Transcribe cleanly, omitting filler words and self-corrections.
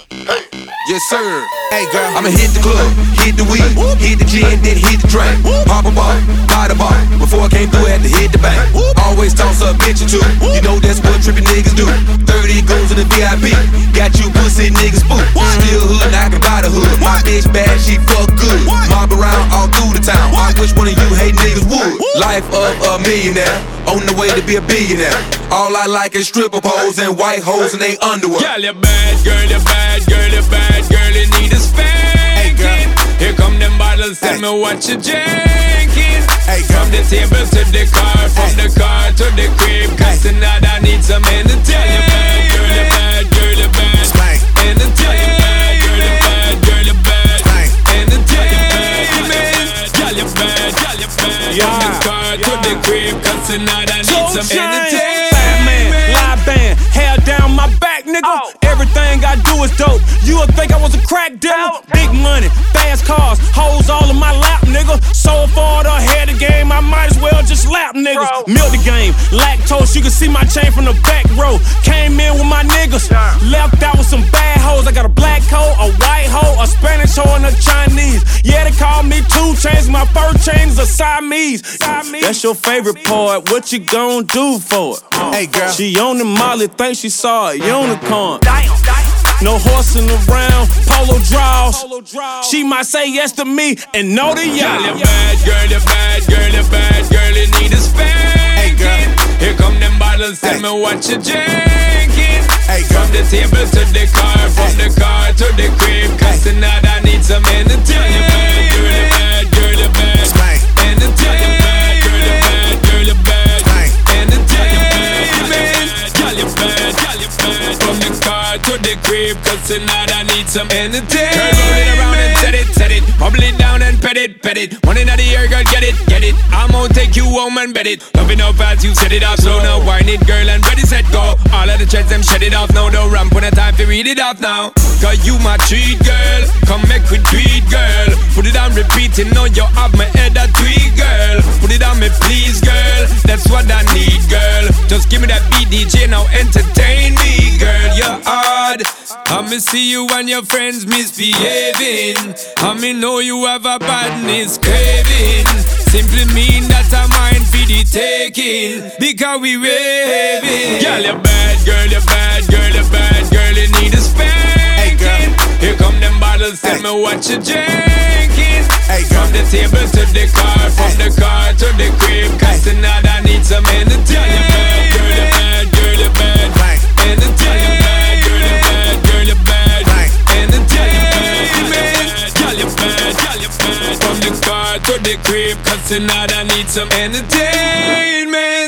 Yes, sir. Hey, girl. I'ma hit the club, hit the weed, hit the gin, then hit the drink. Pop a ball, buy the bar. Before I came through, I had to hit the bank. Always toss up bitch or two. You know that's what trippin' niggas do. 30 goes to the VIP. Got you pussy niggas spook. Still hood, now I can buy the hood. My bitch bad, she fuck good. Mob around all through the town. I wish one of you hate niggas would. Life of a millionaire, on the way to be a billionaire. All I like is stripper poles and white hoes and they underwear. Girl, you bad, girl, you bad, girl, you bad, girl, you need a spanking. Here come them bottles, tell me what you drinking. From the table to the car, from the car to the crib, cause tonight I need some entertainment. Girl, you bad, girl, you bad, entertainment. Girl, you bad, girl, you bad, entertainment. Girl, you bad, girl, you bad, from the car to the crib, cause tonight I need some entertainment. Live band, hair down my back, nigga. Everything I do is dope. You would think I was a crack dealer. Big money, fast cars, hoes all in my lap, nigga. So far ahead of the game, I might as well just lap niggas. Milk the game, lactose, you can see my chain from the back row. Came in with my niggas, left out with some bad hoes. I got a black hoe, a white hoe, a Spanish hoe, and a Chinese. Yeah, they call me 2 Chainz, my first chain is a Siamese. That's your favorite part, what you gon' do for it? Hey, girl. She on the Molly, think she saw a unicorn. No horsing around, polo draws. She might say yes to me and no to y'all. Girl, you bad, girl, you bad, girl, you bad, girl, you need a spanking. Here come them bottles, tell me what you drinking. From the table to the car, from the car to the crib, cause tonight I need some entertainment. Girl, you bad, girl, you bad, entertainment. Girl, you bad, girl, you bad, entertainment. Girl, you bad, girl, you bad, from the car to the crib, cause tonight I need some entertainment. Girl, roll it around and set it, bubble it down and pet it. One in the air, girl, get it. I'm gonna take you home and bet it. Loving how fast you set it off, slow now, whine it, girl, and ready, set, go. All of the checks, them shed it off now, don't ramp on the time to read it off now. Cause you my treat, girl, come make we tweet, girl. Put it on repeating, now you have my head a tweet, girl. Put it on me, please, girl, that's what I need, girl. Just give me that beat, DJ, now entertain me, girl, you're hard. I'ma see you and your friends misbehaving. I'ma know you have a badness craving. Simply mean that I'm mine for the taking, because we raving. Girl, you bad, girl, you bad, girl, you bad, girl, you need a spanking. Here come them bottles, tell me what you drinking. From the table to the car, from the car to the crib, cause tonight I need some entertainment. Girl, you bad, girl, you bad, entertainment. Girl, you bad, girl, you bad, entertainment. Girl, you bad, girl, you bad, from the car to the crib, cause tonight I need some entertainment.